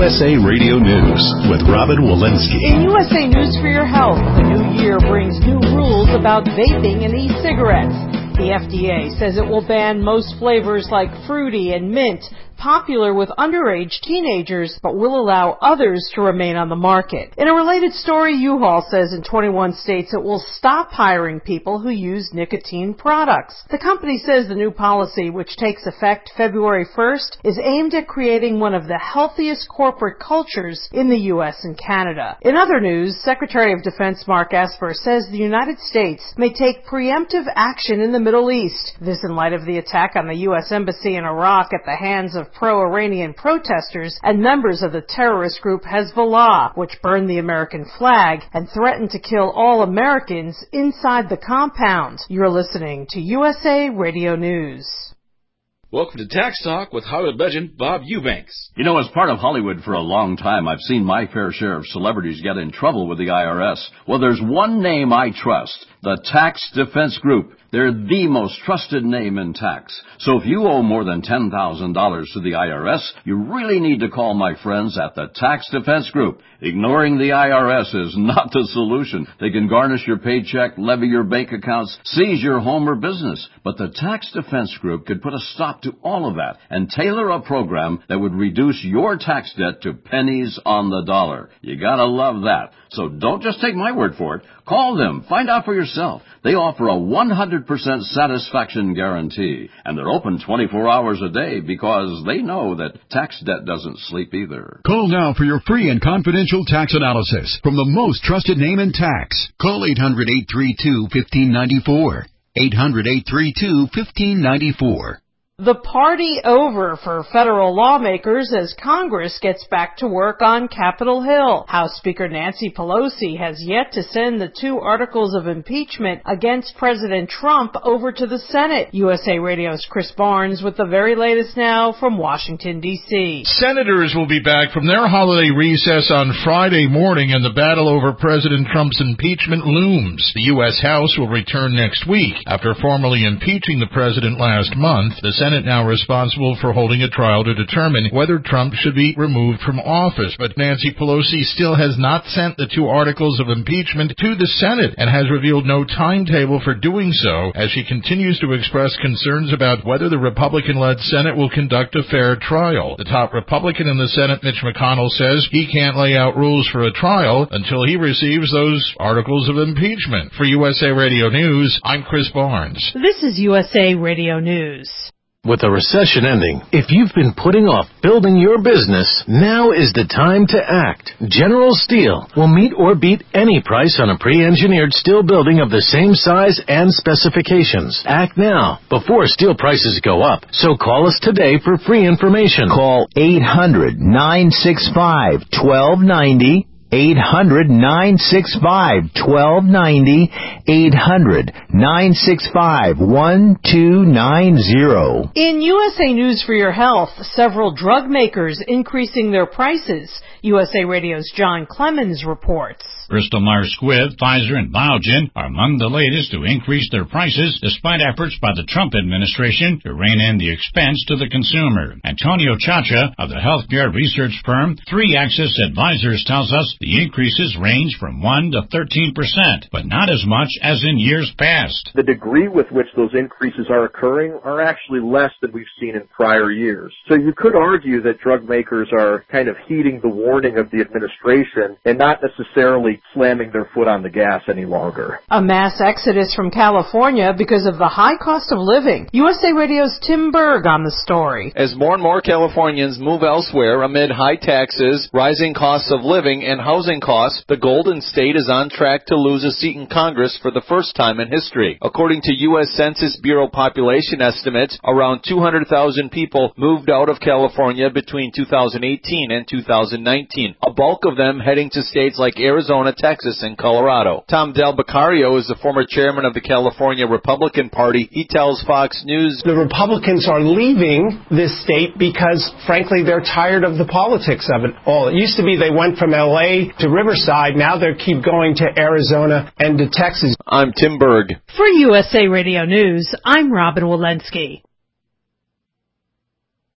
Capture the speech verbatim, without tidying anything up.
S A Radio News with Robin Walensky. In U S A News for Your Health, the new year brings new rules about vaping and e-cigarettes. The F D A says it will ban most flavors like fruity and mint, popular with underage teenagers, but will allow others to remain on the market. In a related story, U-Haul says in twenty-one states it will stop hiring people who use nicotine products. The company says the new policy, which takes effect February first, is aimed at creating one of the healthiest corporate cultures in the U S and Canada. In other news, Secretary of Defense Mark Esper says the United States may take preemptive action in the Middle East. This in light of the attack on the U S Embassy in Iraq at the hands of pro-Iranian protesters and members of the terrorist group Hezbollah, which burned the American flag and threatened to kill all Americans inside the compound. You're listening to U S A Radio News. Welcome to Tax Talk with Hollywood legend Bob Eubanks. You know, as part of Hollywood for a long time, I've seen my fair share of celebrities get in trouble with the I R S. Well, there's one name I trust, the Tax Defense Group. They're the most trusted name in tax. So if you owe more than ten thousand dollars to the I R S, you really need to call my friends at the Tax Defense Group. Ignoring the I R S is not the solution. They can garnish your paycheck, levy your bank accounts, seize your home or business. But the Tax Defense Group could put a stop to all of that and tailor a program that would reduce your tax debt to pennies on the dollar. You gotta love that. So don't just take my word for it. Call them. Find out for yourself. They offer a one hundred percent satisfaction guarantee, and they're open twenty-four hours a day because they know that tax debt doesn't sleep either. Call now for your free and confidential tax analysis from the most trusted name in tax. Call eight hundred, eight three two, one five nine four. eight hundred, eight three two, one five nine four. The party over for federal lawmakers as Congress gets back to work on Capitol Hill. House Speaker Nancy Pelosi has yet to send the two articles of impeachment against President Trump over to the Senate. U S A Radio's Chris Barnes with the very latest now from Washington, D C Senators will be back from their holiday recess on Friday morning, and the battle over President Trump's impeachment looms. The U S House will return next week. After formally impeaching the president last month, the Senate now responsible for holding a trial to determine whether Trump should be removed from office. But Nancy Pelosi still has not sent the two articles of impeachment to the Senate and has revealed no timetable for doing so, as she continues to express concerns about whether the Republican-led Senate will conduct a fair trial. The top Republican in the Senate, Mitch McConnell, says he can't lay out rules for a trial until he receives those articles of impeachment. For U S A Radio News, I'm Chris Barnes. This is U S A Radio News. With the recession ending, if you've been putting off building your business, now is the time to act. General Steel will meet or beat any price on a pre-engineered steel building of the same size and specifications. Act now, before steel prices go up. So call us today for free information. Call eight hundred, nine six five, one two nine zero. eight hundred, nine six five, one two nine zero. eight hundred, nine six five, one two nine zero. In U S A News for Your Health, several drug makers increasing their prices. U S A Radio's John Clemens reports. Bristol Myers Squibb, Pfizer, and Biogen are among the latest to increase their prices despite efforts by the Trump administration to rein in the expense to the consumer. Antonio Chacha of the healthcare research firm Three Axis Advisors tells us the increases range from one to thirteen percent, but not as much as in years past. The degree with which those increases are occurring are actually less than we've seen in prior years. So you could argue that drug makers are kind of heeding the warning of the administration and not necessarily slamming their foot on the gas any longer. A mass exodus from California because of the high cost of living. U S A Radio's Tim Berg on the story. As more and more Californians move elsewhere amid high taxes, rising costs of living, and housing costs, the Golden State is on track to lose a seat in Congress for the first time in history. According to U S Census Bureau population estimates, around two hundred thousand people moved out of California between two thousand eighteen and two thousand nineteen, a bulk of them heading to states like Arizona, Texas, and Colorado. Tom Del Beccario is the former chairman of the California Republican Party. He tells Fox News, the Republicans are leaving this state because, frankly, they're tired of the politics of it all. It used to be they went from L A to Riverside. Now they keep going to Arizona and to Texas. I'm Tim Berg. For U S A Radio News, I'm Robin Walensky.